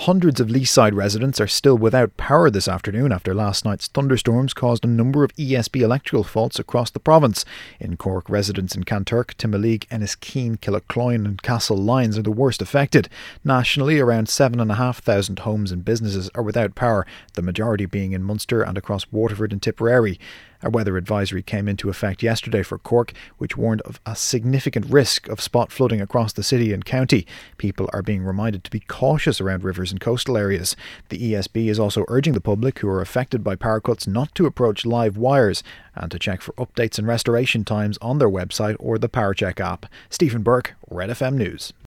Hundreds of Leeside residents are still without power this afternoon after last night's thunderstorms caused a number of ESB electrical faults across the province. In Cork, residents in Kanturk, Timoleague, Enniskeane, Killacloyne and Castle Lyons are the worst affected. Nationally, around 7,500 homes and businesses are without power, the majority being in Munster and across Waterford and Tipperary. A weather advisory came into effect yesterday for Cork, which warned of a significant risk of spot flooding across the city and county. People are being reminded to be cautious around rivers and coastal areas. The ESB is also urging the public who are affected by power cuts not to approach live wires and to check for updates and restoration times on their website or the PowerCheck app. Stephen Burke, Red FM News.